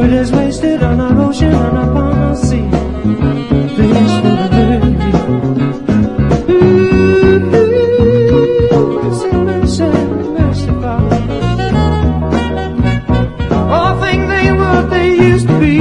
It is wasted on our ocean and upon our sea. Fish for the dirty. Mercy, mercy, mercy, Father. All things they were, they used to be.